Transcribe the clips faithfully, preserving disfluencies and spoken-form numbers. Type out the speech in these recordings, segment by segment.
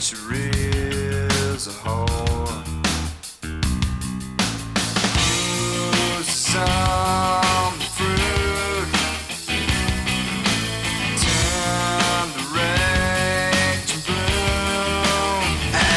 sure is a whore. Ooh, some fruit turn the rage and bloom.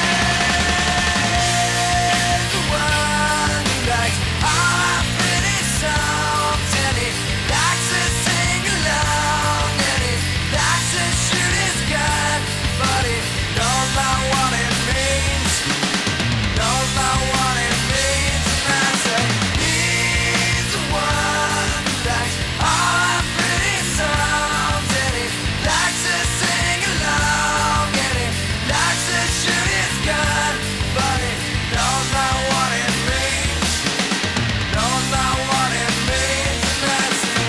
Hey, the one who likes all our pretty songs, and he likes to sing along, and he likes to shoot his gun, but he don't know what it means, don't know what it means. And I say, he's the one who likes all our pretty songs, and he likes to sing along, and he likes to shoot his gun, but he don't know what it means, don't know what it means. And I say,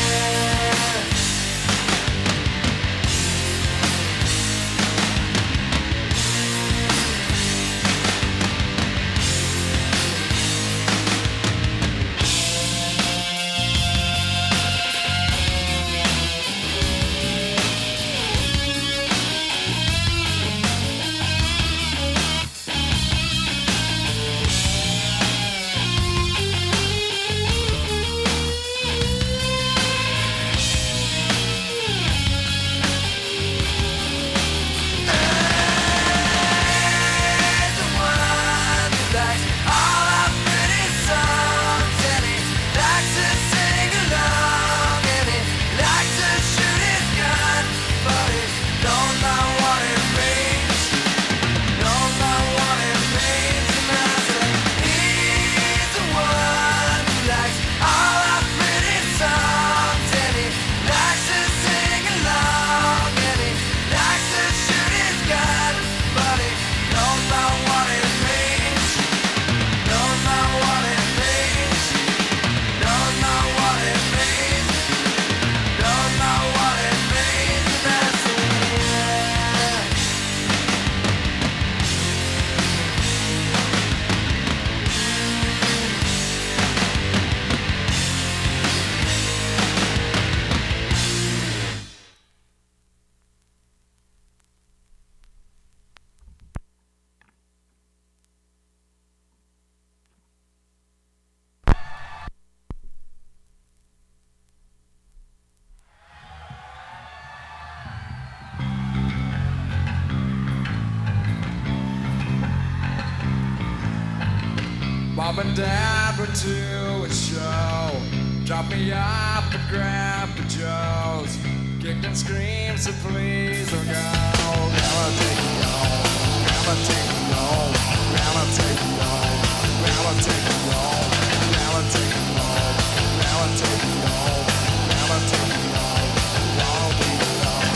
Mom and Dad went to a show, dropped me off at Grandpa Joe's, kicked and screamed, said please don't go. Grandma take me home, Grandma take me home, Grandma take me home, Grandma take me home, Grandma take me home, Grandma take me home, Grandma take me home, wanna be alone.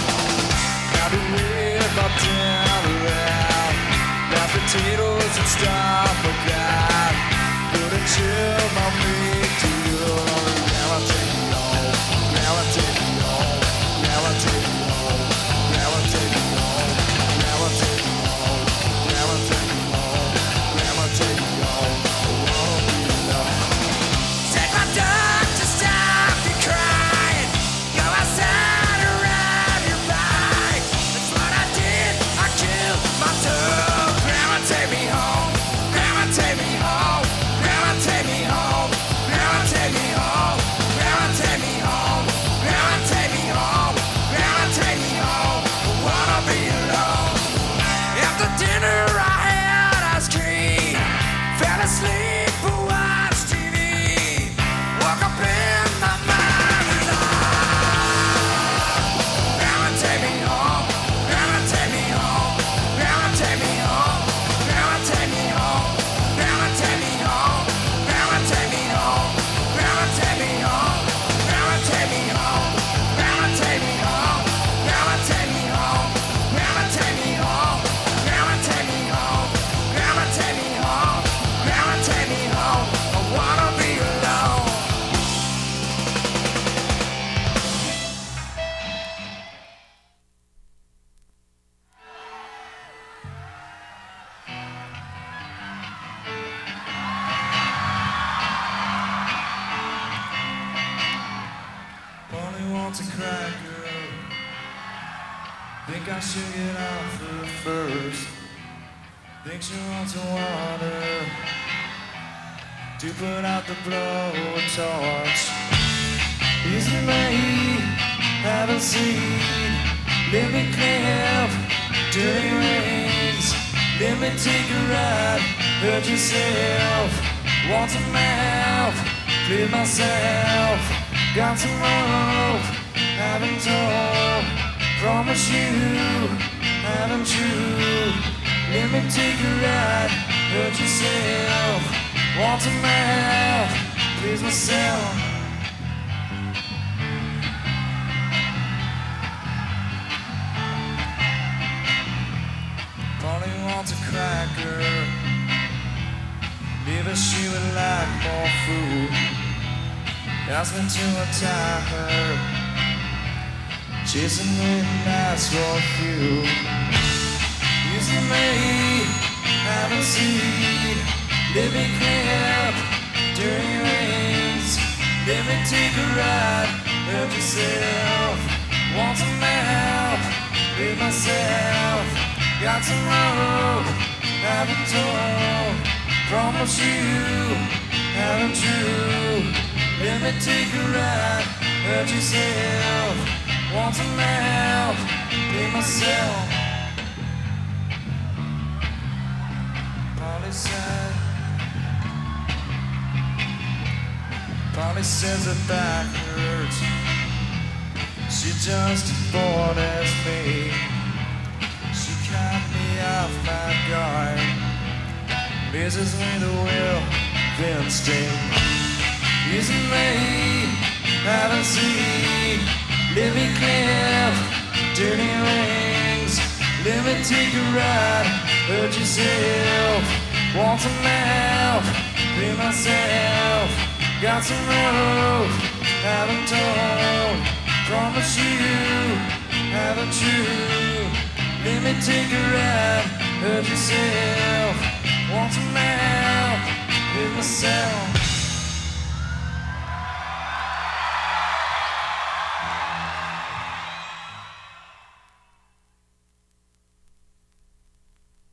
Now to live up down around, mashed potatoes and stuff like that. Couldn't chill my meat to you. Grandma take me home, Grandma take me home, Grandma take me home, Grandma take me home, Grandma take me home, Grandma take me home, Grandma take me home. I wanna be alone. take my dog to stop you crying. Go outside and ride your bike. That's what I did. I killed my dog. Grandma take me home. Grandma take me home. Grandma take me home. Grandma take me home. Grandma take me home. Grandma take me home. Grandma take me home. I wanna be alone. After dinner I had ice cream. Fell asleep and watched T V. Woke up in my mind and Grandma take me home. Grandma take me home. Grandma take me home. Grandma take me home. Grandma take me home. Grandma take me home. Grandma take me home. Grandma take me home. Grandma take me home. Grandma take me home. Grandma take me home. Grandma take me home. Grandma take me home. Grandma take me home. I wanna be alone. Bonnie wants a cracker. Think I should get off her first. Think she wants some water to put out the blowtorch. Isn't me, haven't seen. Let me clip dirty rings. Let me take a ride. Hurt yourself. Want some mouth. Please myself. Got some rope. Haven't told. Promise you. Haven't true. Let me take a ride. Hurt yourself. Want some mouth. Please myself. Polly wants a cracker. Maybe she would like more food. Ask me to untie her. Chasing midnights for a few. Using me, haven't seen. Let me clip dirty rings. Let me take a ride. Help yourself. Want some help? Leave myself. Got some rope. Haven't told. Promise you. Haven't true. Let me take a ride. Hurt yourself. Want some help? Leave myself. Polly said. Polly says her back hurts. She just as bored as me. She cut me off my guard. Messes with a will, then sting. Isn't me, haven't seen. Let me clip dirty rings. Let me take a ride. Hurt yourself. Want some help? Be myself. Got some rope. Haven't told. Promise you. Haven't true. Let me take a ride. Hurt yourself. Want some